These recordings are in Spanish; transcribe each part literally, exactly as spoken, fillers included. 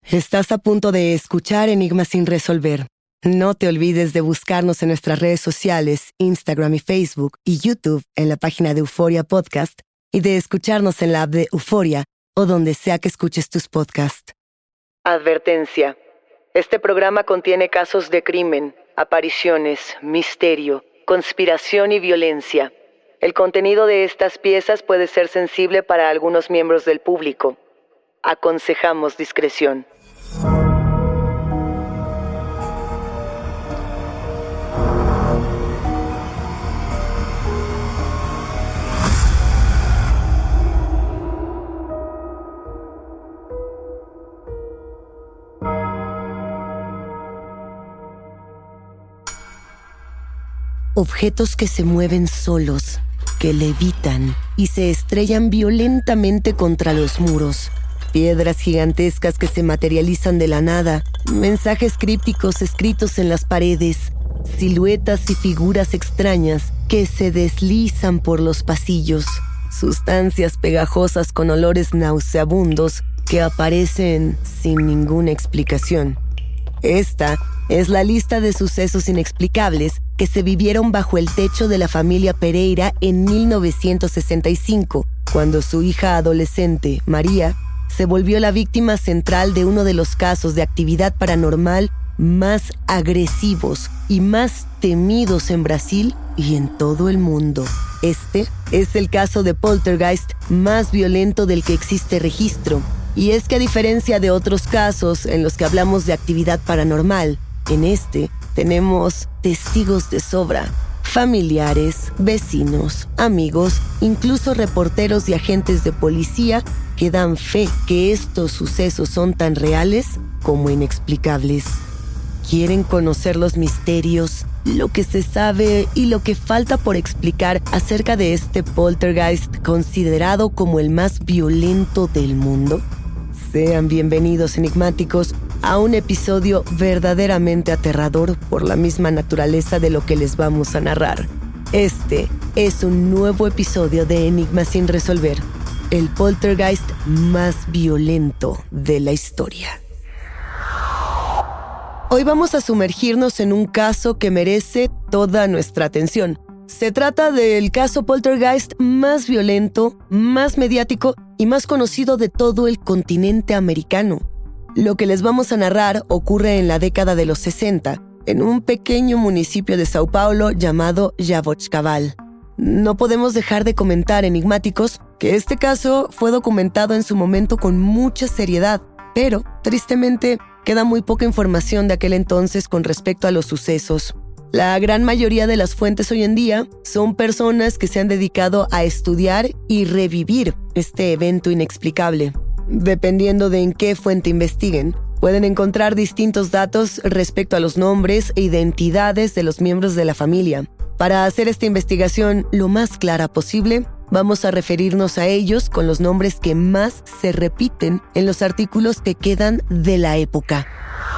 Estás a punto de escuchar Enigmas sin resolver. No te olvides de buscarnos en nuestras redes sociales, Instagram y Facebook, y YouTube en la página de Euforia Podcast, y de escucharnos en la app de Euforia o donde sea que escuches tus podcasts. Advertencia. Este programa contiene casos de crimen, apariciones, misterio, conspiración y violencia. El contenido de estas piezas puede ser sensible para algunos miembros del público. Aconsejamos discreción. Objetos que se mueven solos, que levitan y se estrellan violentamente contra los muros. Piedras gigantescas que se materializan de la nada, mensajes crípticos escritos en las paredes, siluetas y figuras extrañas que se deslizan por los pasillos, sustancias pegajosas con olores nauseabundos que aparecen sin ninguna explicación. Esta es la lista de sucesos inexplicables que se vivieron bajo el techo de la familia Pereira en mil novecientos sesenta y cinco, cuando su hija adolescente, María, se volvió la víctima central de uno de los casos de actividad paranormal más agresivos y más temidos en Brasil y en todo el mundo. Este es el caso de poltergeist más violento del que existe registro. Y es que a diferencia de otros casos en los que hablamos de actividad paranormal, en este tenemos testigos de sobra, familiares, vecinos, amigos, incluso reporteros y agentes de policía que dan fe que estos sucesos son tan reales como inexplicables. ¿Quieren conocer los misterios, lo que se sabe y lo que falta por explicar acerca de este poltergeist considerado como el más violento del mundo? Sean bienvenidos, enigmáticos, a un episodio verdaderamente aterrador por la misma naturaleza de lo que les vamos a narrar. Este es un nuevo episodio de Enigmas sin resolver, el poltergeist más violento de la historia. Hoy vamos a sumergirnos en un caso que merece toda nuestra atención. Se trata del caso poltergeist más violento, más mediático y más conocido de todo el continente americano. Lo que les vamos a narrar ocurre en la década de los sesenta, en un pequeño municipio de Sao Paulo llamado Jaboticabal. No podemos dejar de comentar, enigmáticos, que este caso fue documentado en su momento con mucha seriedad, pero, tristemente, queda muy poca información de aquel entonces con respecto a los sucesos. La gran mayoría de las fuentes hoy en día son personas que se han dedicado a estudiar y revivir este evento inexplicable. Dependiendo de en qué fuente investiguen, pueden encontrar distintos datos respecto a los nombres e identidades de los miembros de la familia. Para hacer esta investigación lo más clara posible, vamos a referirnos a ellos con los nombres que más se repiten en los artículos que quedan de la época.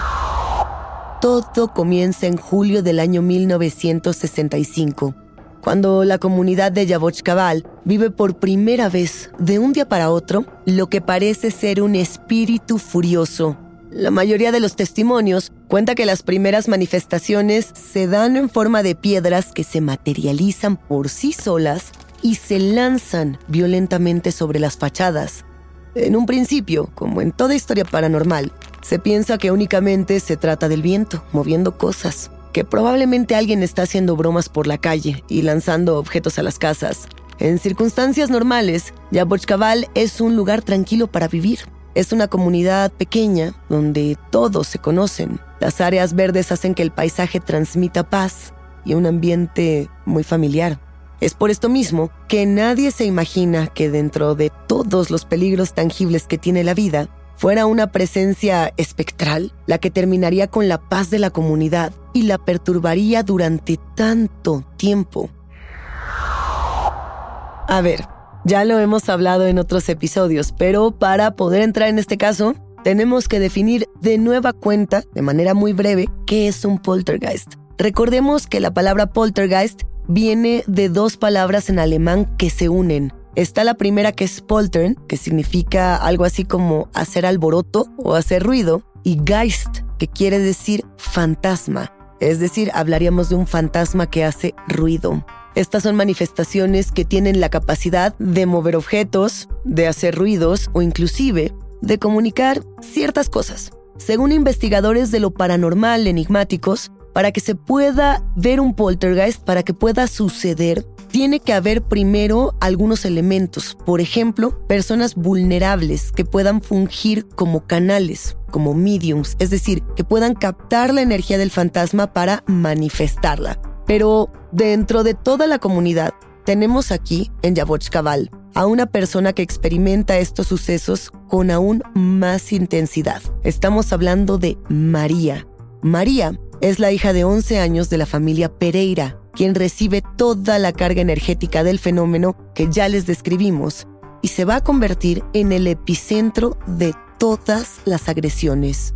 Todo comienza en julio del año mil novecientos sesenta y cinco, cuando la comunidad de Jaboticabal vive por primera vez, de un día para otro, lo que parece ser un espíritu furioso. La mayoría de los testimonios cuenta que las primeras manifestaciones se dan en forma de piedras que se materializan por sí solas y se lanzan violentamente sobre las fachadas. En un principio, como en toda historia paranormal, se piensa que únicamente se trata del viento, moviendo cosas, que probablemente alguien está haciendo bromas por la calle y lanzando objetos a las casas. En circunstancias normales, Jaboticabal es un lugar tranquilo para vivir. Es una comunidad pequeña donde todos se conocen. Las áreas verdes hacen que el paisaje transmita paz y un ambiente muy familiar. Es por esto mismo que nadie se imagina que dentro de todos los peligros tangibles que tiene la vida, fuera una presencia espectral la que terminaría con la paz de la comunidad y la perturbaría durante tanto tiempo. A ver, ya lo hemos hablado en otros episodios, pero para poder entrar en este caso, tenemos que definir de nueva cuenta, de manera muy breve, qué es un poltergeist. Recordemos que la palabra poltergeist viene de dos palabras en alemán que se unen. Está la primera, que es Poltern, que significa algo así como hacer alboroto o hacer ruido, y Geist, que quiere decir fantasma. Es decir, hablaríamos de un fantasma que hace ruido. Estas son manifestaciones que tienen la capacidad de mover objetos, de hacer ruidos o inclusive de comunicar ciertas cosas. Según investigadores de lo paranormal enigmáticos, para que se pueda ver un poltergeist, para que pueda suceder, tiene que haber primero algunos elementos. Por ejemplo, personas vulnerables que puedan fungir como canales, como mediums, es decir, que puedan captar la energía del fantasma para manifestarla. Pero dentro de toda la comunidad, tenemos aquí, en Yabochkabal, a una persona que experimenta estos sucesos con aún más intensidad. Estamos hablando de María. María es la hija de once años de la familia Pereira, quien recibe toda la carga energética del fenómeno que ya les describimos y se va a convertir en el epicentro de todas las agresiones.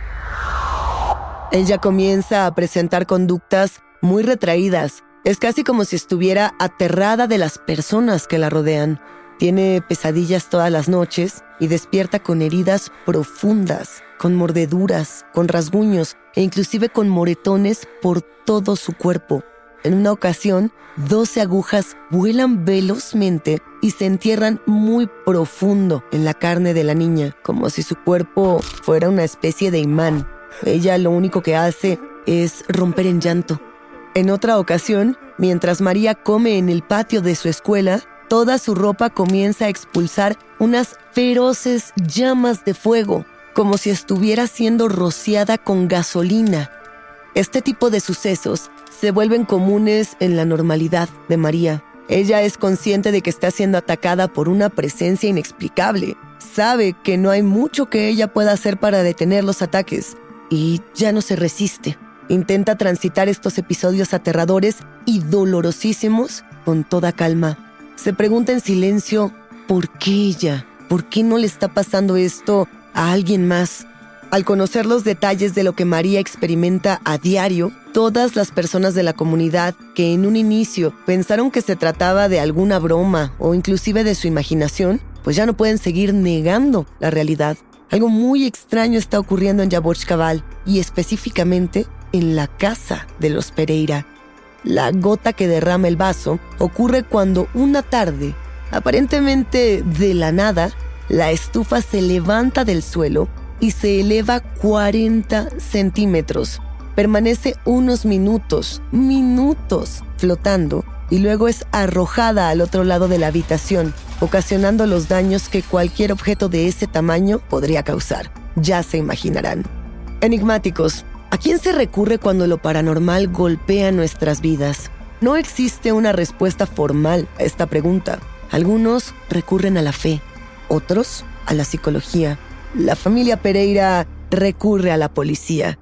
Ella comienza a presentar conductas muy retraídas. Es casi como si estuviera aterrada de las personas que la rodean. Tiene pesadillas todas las noches y despierta con heridas profundas, con mordeduras, con rasguños e inclusive con moretones por todo su cuerpo. En una ocasión, doce agujas vuelan velozmente y se entierran muy profundo en la carne de la niña, como si su cuerpo fuera una especie de imán. Ella lo único que hace es romper en llanto. En otra ocasión, mientras María come en el patio de su escuela, toda su ropa comienza a expulsar unas feroces llamas de fuego, como si estuviera siendo rociada con gasolina. Este tipo de sucesos se vuelven comunes en la normalidad de María. Ella es consciente de que está siendo atacada por una presencia inexplicable. Sabe que no hay mucho que ella pueda hacer para detener los ataques y ya no se resiste. Intenta transitar estos episodios aterradores y dolorosísimos con toda calma. Se pregunta en silencio, ¿por qué ella? ¿Por qué no le está pasando esto a alguien más? Al conocer los detalles de lo que María experimenta a diario, todas las personas de la comunidad que en un inicio pensaron que se trataba de alguna broma o inclusive de su imaginación, pues ya no pueden seguir negando la realidad. Algo muy extraño está ocurriendo en Yabochkabal y específicamente en la casa de los Pereira. La gota que derrama el vaso ocurre cuando una tarde, aparentemente de la nada, la estufa se levanta del suelo y se eleva cuarenta centímetros. Permanece unos minutos, minutos, flotando y luego es arrojada al otro lado de la habitación, ocasionando los daños que cualquier objeto de ese tamaño podría causar. Ya se imaginarán. Enigmáticos, ¿a quién se recurre cuando lo paranormal golpea nuestras vidas? No existe una respuesta formal a esta pregunta. Algunos recurren a la fe, otros a la psicología. La familia Pereira recurre a la policía.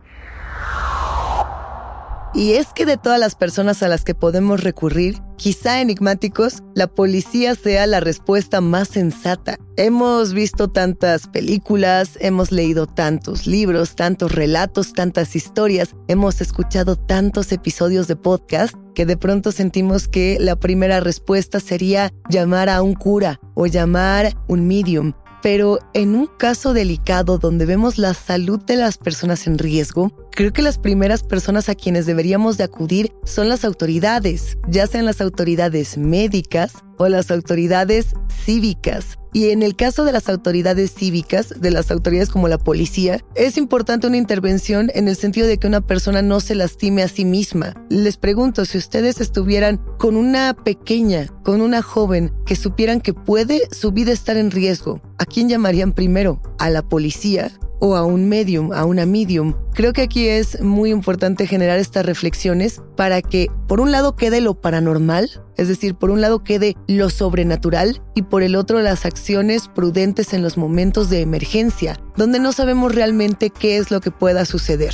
Y es que de todas las personas a las que podemos recurrir, quizá enigmáticos, la policía sea la respuesta más sensata. Hemos visto tantas películas, hemos leído tantos libros, tantos relatos, tantas historias, hemos escuchado tantos episodios de podcast que de pronto sentimos que la primera respuesta sería llamar a un cura o llamar a un medium. Pero en un caso delicado donde vemos la salud de las personas en riesgo, creo que las primeras personas a quienes deberíamos de acudir son las autoridades, ya sean las autoridades médicas o las autoridades cívicas. Y en el caso de las autoridades cívicas, de las autoridades como la policía, es importante una intervención en el sentido de que una persona no se lastime a sí misma. Les pregunto, si ustedes estuvieran con una pequeña, con una joven que supieran que puede su vida estar en riesgo, ¿a quién llamarían primero? ¿A la policía o a un medium, a una medium? Creo que aquí es muy importante generar estas reflexiones para que, por un lado, quede lo paranormal, es decir, por un lado quede lo sobrenatural y por el otro las acciones prudentes en los momentos de emergencia, donde no sabemos realmente qué es lo que pueda suceder.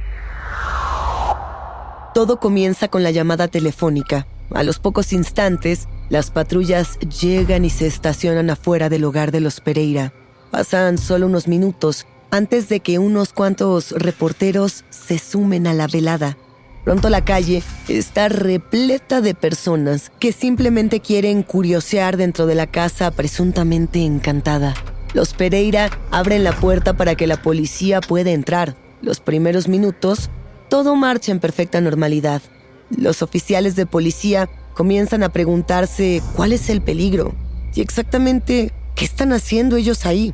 Todo comienza con la llamada telefónica. A los pocos instantes, las patrullas llegan y se estacionan afuera del hogar de los Pereira. Pasan solo unos minutos antes de que unos cuantos reporteros se sumen a la velada. Pronto la calle está repleta de personas que simplemente quieren curiosear dentro de la casa presuntamente encantada. Los Pereira abren la puerta para que la policía pueda entrar. Los primeros minutos, todo marcha en perfecta normalidad. Los oficiales de policía comienzan a preguntarse cuál es el peligro y exactamente qué están haciendo ellos ahí.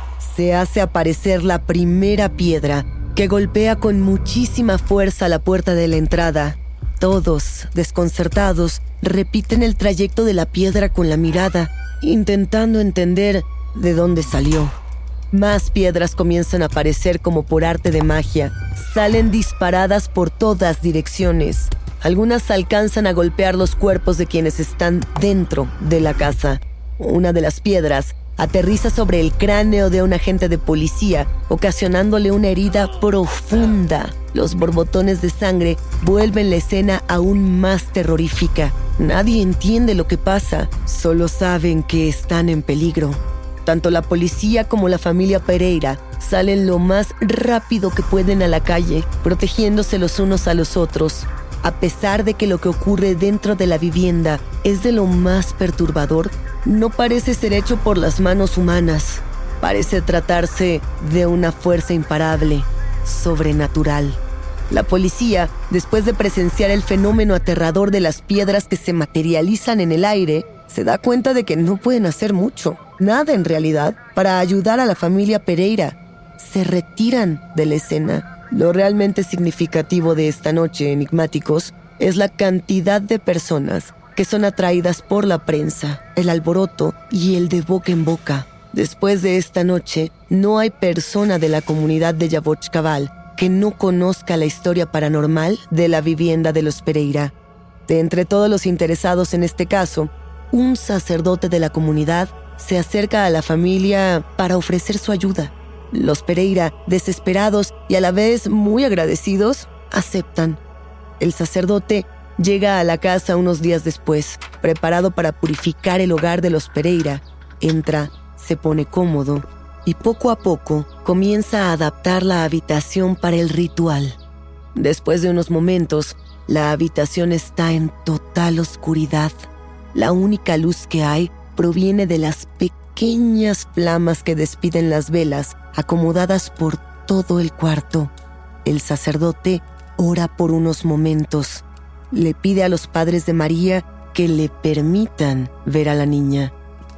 Se hace aparecer la primera piedra que golpea con muchísima fuerza la puerta de la entrada. Todos, desconcertados, repiten el trayecto de la piedra con la mirada, intentando entender de dónde salió. Más piedras comienzan a aparecer como por arte de magia. Salen disparadas por todas direcciones. Algunas alcanzan a golpear los cuerpos de quienes están dentro de la casa. Una de las piedras aterriza sobre el cráneo de un agente de policía, ocasionándole una herida profunda. Los borbotones de sangre vuelven la escena aún más terrorífica. Nadie entiende lo que pasa, solo saben que están en peligro. Tanto la policía como la familia Pereira salen lo más rápido que pueden a la calle, protegiéndose los unos a los otros. A pesar de que lo que ocurre dentro de la vivienda es de lo más perturbador, no parece ser hecho por las manos humanas. Parece tratarse de una fuerza imparable, sobrenatural. La policía, después de presenciar el fenómeno aterrador de las piedras que se materializan en el aire, se da cuenta de que no pueden hacer mucho, nada en realidad, para ayudar a la familia Pereira. Se retiran de la escena. Lo realmente significativo de esta noche, enigmáticos, es la cantidad de personas que son atraídas por la prensa, el alboroto y el de boca en boca. Después de esta noche, no hay persona de la comunidad de Yabochcabal que no conozca la historia paranormal de la vivienda de los Pereira. De entre todos los interesados en este caso, un sacerdote de la comunidad se acerca a la familia para ofrecer su ayuda. Los Pereira, desesperados y a la vez muy agradecidos, aceptan. El sacerdote llega a la casa unos días después, preparado para purificar el hogar de los Pereira. Entra, se pone cómodo y poco a poco comienza a adaptar la habitación para el ritual. Después de unos momentos, la habitación está en total oscuridad. La única luz que hay proviene de las pequeñas flamas que despiden las velas acomodadas por todo el cuarto. El sacerdote ora por unos momentos. Le pide a los padres de María que le permitan ver a la niña.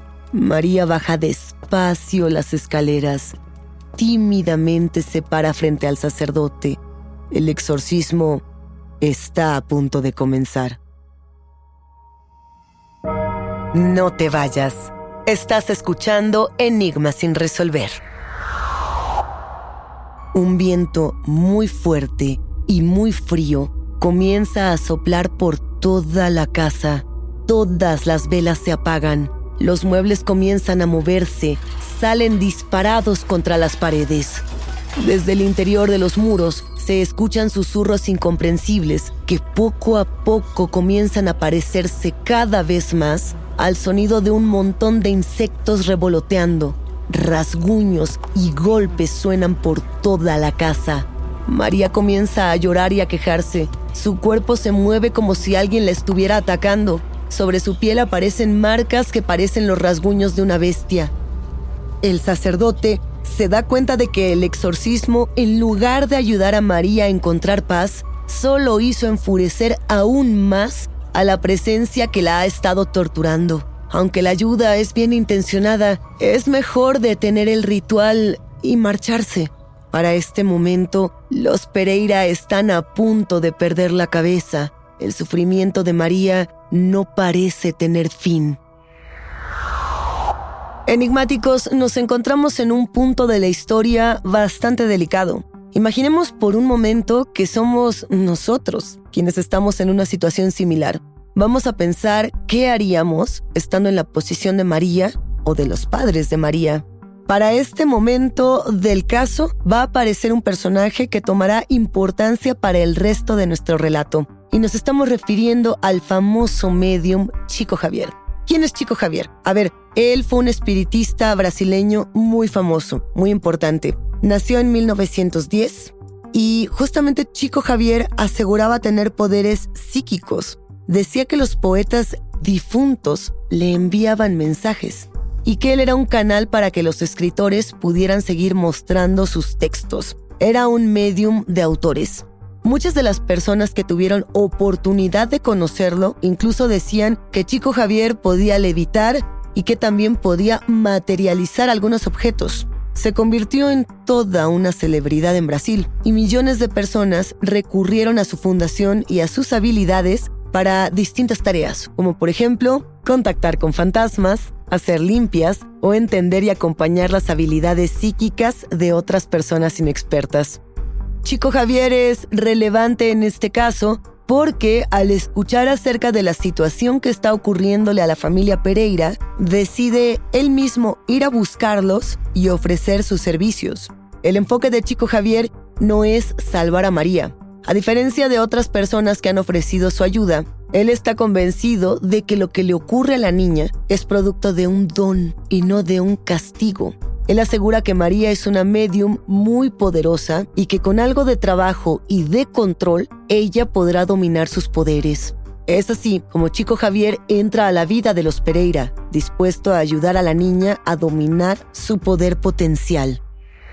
María baja despacio las escaleras. Tímidamente se para frente al sacerdote. El exorcismo está a punto de comenzar. No te vayas. Estás escuchando Enigmas sin resolver. Un viento muy fuerte y muy frío comienza a soplar por toda la casa. Todas las velas se apagan. Los muebles comienzan a moverse, salen disparados contra las paredes. Desde el interior de los muros se escuchan susurros incomprensibles que poco a poco comienzan a parecerse cada vez más al sonido de un montón de insectos revoloteando. Rasguños y golpes suenan por toda la casa. María comienza a llorar y a quejarse. Su cuerpo se mueve como si alguien la estuviera atacando. Sobre su piel aparecen marcas que parecen los rasguños de una bestia. El sacerdote se da cuenta de que el exorcismo, en lugar de ayudar a María a encontrar paz, solo hizo enfurecer aún más a la presencia que la ha estado torturando. Aunque la ayuda es bien intencionada, es mejor detener el ritual y marcharse. Para este momento, los Pereira están a punto de perder la cabeza. El sufrimiento de María no parece tener fin. Enigmáticos, nos encontramos en un punto de la historia bastante delicado. Imaginemos por un momento que somos nosotros quienes estamos en una situación similar. Vamos a pensar qué haríamos estando en la posición de María o de los padres de María. Para este momento del caso va a aparecer un personaje que tomará importancia para el resto de nuestro relato. Y nos estamos refiriendo al famoso médium Chico Xavier. ¿Quién es Chico Xavier? A ver, él fue un espiritista brasileño muy famoso, muy importante. Nació en mil novecientos diez, Y justamente Chico Javier aseguraba tener poderes psíquicos. Decía que los poetas difuntos le enviaban mensajes y que él era un canal para que los escritores pudieran seguir mostrando sus textos. Era un medium de autores. Muchas de las personas que tuvieron oportunidad de conocerlo incluso decían que Chico Javier podía levitar y que también podía materializar algunos objetos. Se convirtió en toda una celebridad en Brasil y millones de personas recurrieron a su fundación y a sus habilidades para distintas tareas, como por ejemplo, contactar con fantasmas, hacer limpias o entender y acompañar las habilidades psíquicas de otras personas inexpertas. Chico Javier es relevante en este caso porque al escuchar acerca de la situación que está ocurriéndole a la familia Pereira, decide él mismo ir a buscarlos y ofrecer sus servicios. El enfoque de Chico Javier no es salvar a María. A diferencia de otras personas que han ofrecido su ayuda, él está convencido de que lo que le ocurre a la niña es producto de un don y no de un castigo. Él asegura que María es una medium muy poderosa y que con algo de trabajo y de control, ella podrá dominar sus poderes. Es así como Chico Javier entra a la vida de los Pereira, dispuesto a ayudar a la niña a dominar su poder potencial.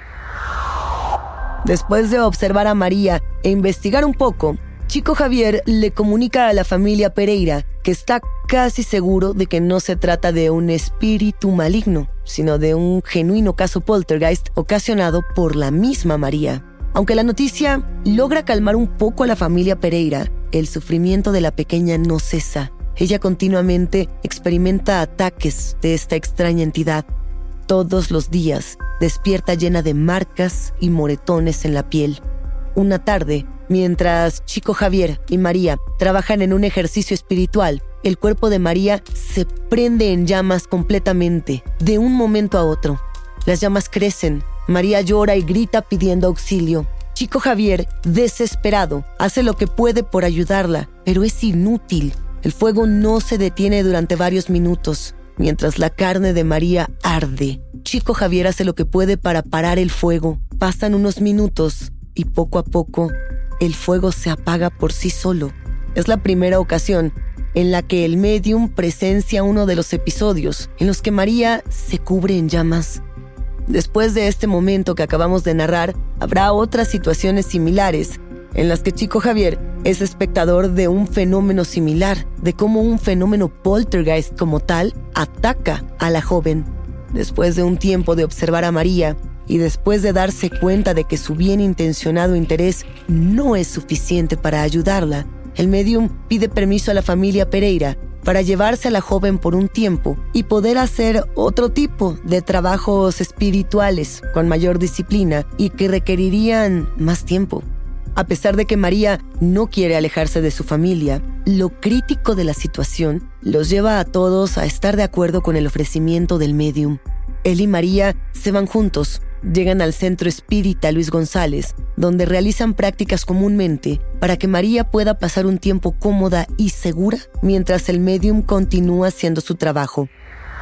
Después de observar a María e investigar un poco, Chico Javier le comunica a la familia Pereira que está casi seguro de que no se trata de un espíritu maligno, sino de un genuino caso poltergeist ocasionado por la misma María. Aunque la noticia logra calmar un poco a la familia Pereira, el sufrimiento de la pequeña no cesa. Ella continuamente experimenta ataques de esta extraña entidad. Todos los días despierta llena de marcas y moretones en la piel. Una tarde, mientras Chico Javier y María trabajan en un ejercicio espiritual, el cuerpo de María se prende en llamas completamente, de un momento a otro. Las llamas crecen, María llora y grita pidiendo auxilio. Chico Javier, desesperado, hace lo que puede por ayudarla, pero es inútil. El fuego no se detiene durante varios minutos. Mientras la carne de María arde, Chico Javier hace lo que puede para parar el fuego. Pasan unos minutos y poco a poco el fuego se apaga por sí solo. Es la primera ocasión en la que el medium presencia uno de los episodios en los que María se cubre en llamas. Después de este momento que acabamos de narrar, habrá otras situaciones similares en las que Chico Javier es espectador de un fenómeno similar, de cómo un fenómeno poltergeist como tal ataca a la joven. Después de un tiempo de observar a María y después de darse cuenta de que su bien intencionado interés no es suficiente para ayudarla, el medium pide permiso a la familia Pereira para llevarse a la joven por un tiempo y poder hacer otro tipo de trabajos espirituales con mayor disciplina y que requerirían más tiempo. A pesar de que María no quiere alejarse de su familia, lo crítico de la situación los lleva a todos a estar de acuerdo con el ofrecimiento del medium. Él y María se van juntos, llegan al Centro Espírita Luis González, donde realizan prácticas comúnmente para que María pueda pasar un tiempo cómoda y segura mientras el medium continúa haciendo su trabajo.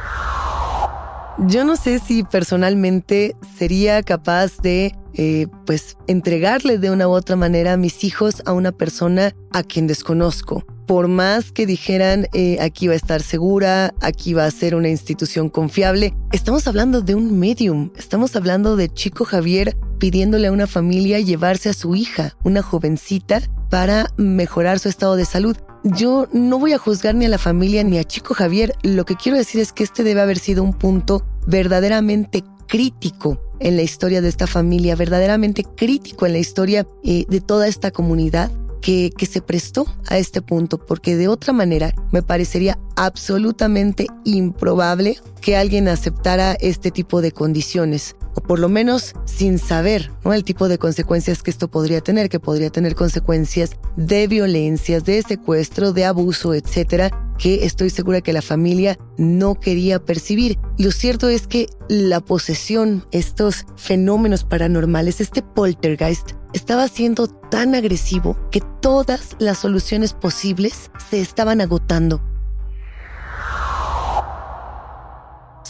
Yo no sé si personalmente sería capaz de eh, pues entregarle de una u otra manera a mis hijos a una persona a quien desconozco. Por más que dijeran, eh, aquí va a estar segura, aquí va a ser una institución confiable, estamos hablando de un medium, estamos hablando de Chico Javier pidiéndole a una familia llevarse a su hija, una jovencita, para mejorar su estado de salud. Yo no voy a juzgar ni a la familia ni a Chico Javier. Lo que quiero decir es que este debe haber sido un punto verdaderamente crítico en la historia de esta familia, verdaderamente crítico en la historia eh, de toda esta comunidad que, que se prestó a este punto, porque de otra manera me parecería absolutamente improbable que alguien aceptara este tipo de condiciones, o por lo menos sin saber, ¿no?, el tipo de consecuencias que esto podría tener, que podría tener consecuencias de violencias, de secuestro, de abuso, etcétera, que estoy segura que la familia no quería percibir. Lo cierto es que la posesión, estos fenómenos paranormales, este poltergeist, estaba siendo tan agresivo que todas las soluciones posibles se estaban agotando.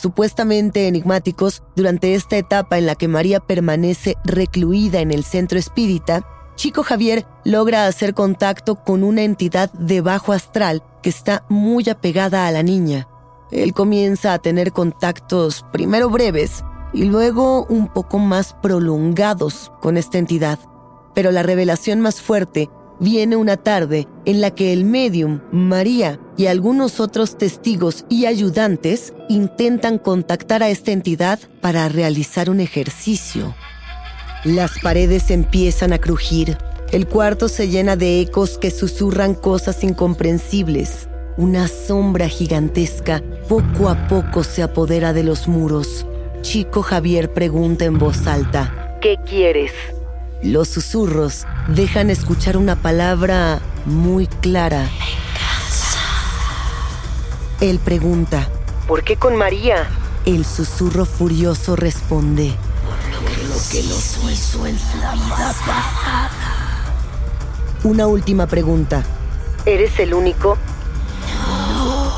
Supuestamente enigmáticos, durante esta etapa en la que María permanece recluida en el centro espírita, Chico Javier logra hacer contacto con una entidad de bajo astral que está muy apegada a la niña. Él comienza a tener contactos primero breves y luego un poco más prolongados con esta entidad. Pero la revelación más fuerte viene una tarde en la que el médium, María y algunos otros testigos y ayudantes intentan contactar a esta entidad para realizar un ejercicio. Las paredes empiezan a crujir. El cuarto se llena de ecos que susurran cosas incomprensibles. Una sombra gigantesca poco a poco se apodera de los muros. Chico Javier pregunta en voz alta: ¿qué quieres? Los susurros dejan escuchar una palabra muy clara: venganza. Él pregunta: ¿por qué con María? El susurro furioso responde: por lo que, lo que nos hizo en su vida pasada. Una última pregunta: ¿eres el único? No.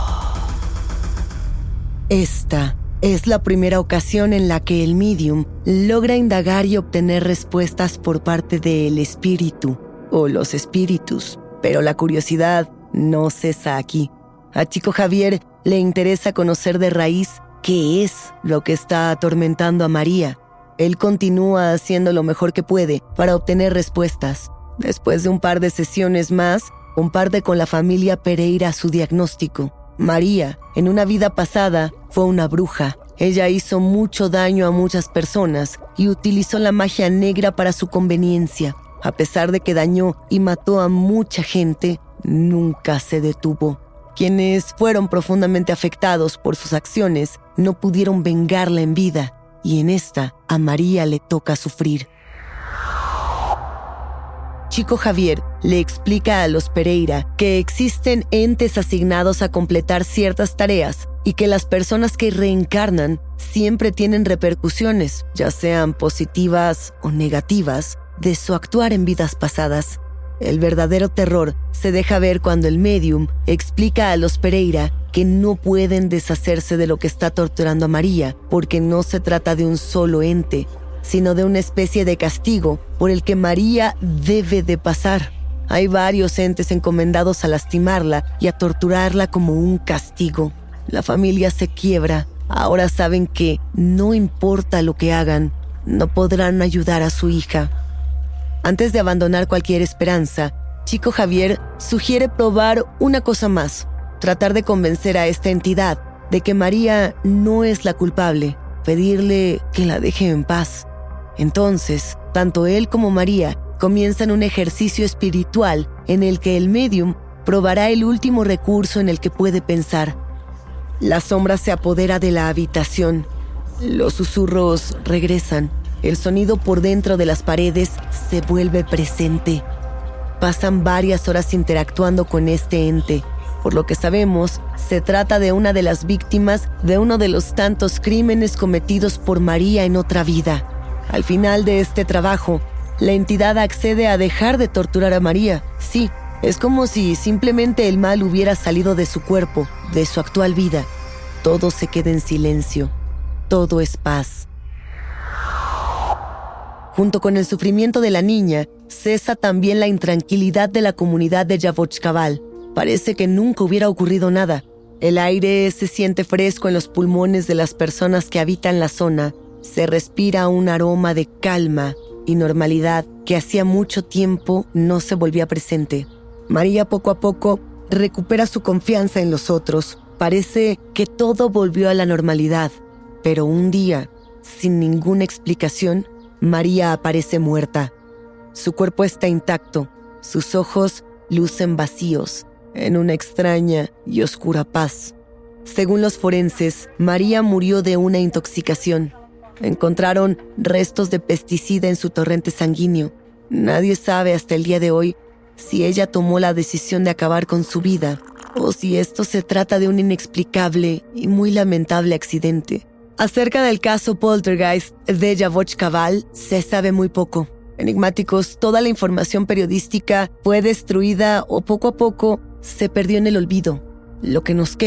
Esta es la primera ocasión en la que el medium logra indagar y obtener respuestas por parte del espíritu o los espíritus, pero la curiosidad no cesa aquí. A Chico Javier le interesa conocer de raíz qué es lo que está atormentando a María. Él continúa haciendo lo mejor que puede para obtener respuestas. Después de un par de sesiones más, comparte con la familia Pereira su diagnóstico. María, en una vida pasada, fue una bruja. Ella hizo mucho daño a muchas personas y utilizó la magia negra para su conveniencia. A pesar de que dañó y mató a mucha gente, nunca se detuvo. Quienes fueron profundamente afectados por sus acciones no pudieron vengarla en vida, y en esta, a María le toca sufrir. Chico Javier le explica a los Pereira que existen entes asignados a completar ciertas tareas y que las personas que reencarnan siempre tienen repercusiones, ya sean positivas o negativas, de su actuar en vidas pasadas. El verdadero terror se deja ver cuando el médium explica a los Pereira que no pueden deshacerse de lo que está torturando a María, porque no se trata de un solo ente, sino de una especie de castigo por el que María debe de pasar. Hay varios entes encomendados a lastimarla y a torturarla como un castigo. La familia se quiebra. Ahora saben que, no importa lo que hagan, no podrán ayudar a su hija. Antes de abandonar cualquier esperanza, Chico Javier sugiere probar una cosa más: tratar de convencer a esta entidad de que María no es la culpable, pedirle que la deje en paz. Entonces, tanto él como María comienzan un ejercicio espiritual en el que el médium probará el último recurso en el que puede pensar. La sombra se apodera de la habitación. Los susurros regresan. El sonido por dentro de las paredes se vuelve presente. Pasan varias horas interactuando con este ente. Por lo que sabemos, se trata de una de las víctimas de uno de los tantos crímenes cometidos por María en otra vida. Al final de este trabajo, la entidad accede a dejar de torturar a María. Sí, es como si simplemente el mal hubiera salido de su cuerpo, de su actual vida. Todo se queda en silencio. Todo es paz. Junto con el sufrimiento de la niña, cesa también la intranquilidad de la comunidad de Yavochkabal. Parece que nunca hubiera ocurrido nada. El aire se siente fresco en los pulmones de las personas que habitan la zona. Se respira un aroma de calma y normalidad que hacía mucho tiempo no se volvía presente. María poco a poco recupera su confianza en los otros. Parece que todo volvió a la normalidad, pero un día, sin ninguna explicación, María aparece muerta. Su cuerpo está intacto, sus ojos lucen vacíos, en una extraña y oscura paz. Según los forenses, María murió de una intoxicación. Encontraron restos de pesticida en su torrente sanguíneo. Nadie sabe hasta el día de hoy si ella tomó la decisión de acabar con su vida o si esto se trata de un inexplicable y muy lamentable accidente. Acerca del caso Poltergeist de Yavochkabal se sabe muy poco. Enigmáticos, toda la información periodística fue destruida o poco a poco se perdió en el olvido. Lo que nos quedan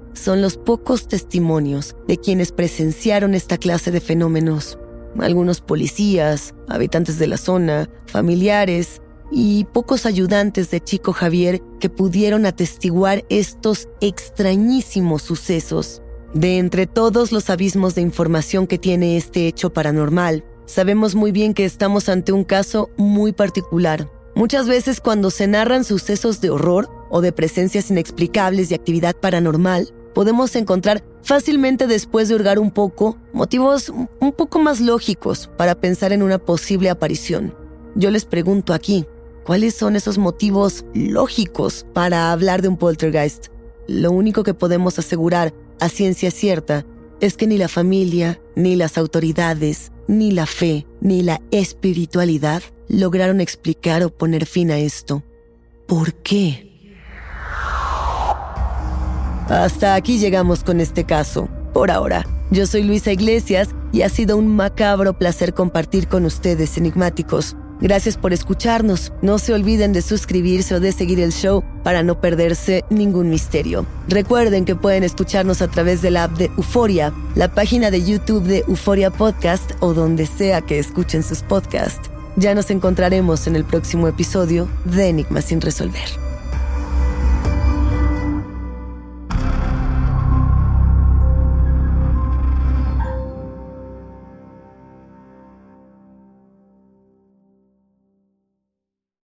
son los pocos testimonios de quienes presenciaron esta clase de fenómenos. Algunos policías, habitantes de la zona, familiares y pocos ayudantes de Chico Javier que pudieron atestiguar estos extrañísimos sucesos. De entre todos los abismos de información que tiene este hecho paranormal, sabemos muy bien que estamos ante un caso muy particular. Muchas veces cuando se narran sucesos de horror o de presencias inexplicables de actividad paranormal, podemos encontrar fácilmente, después de hurgar un poco, motivos un poco más lógicos para pensar en una posible aparición. Yo les pregunto aquí, ¿cuáles son esos motivos lógicos para hablar de un poltergeist? Lo único que podemos asegurar a ciencia cierta es que ni la familia, ni las autoridades, ni la fe, ni la espiritualidad lograron explicar o poner fin a esto. ¿Por qué? Hasta aquí llegamos con este caso, por ahora. Yo soy Luisa Iglesias y ha sido un macabro placer compartir con ustedes, enigmáticos. Gracias por escucharnos. No se olviden de suscribirse o de seguir el show para no perderse ningún misterio. Recuerden que pueden escucharnos a través de la app de Euforia, la página de YouTube de Euforia Podcast o donde sea que escuchen sus podcasts. Ya nos encontraremos en el próximo episodio de Enigmas sin resolver.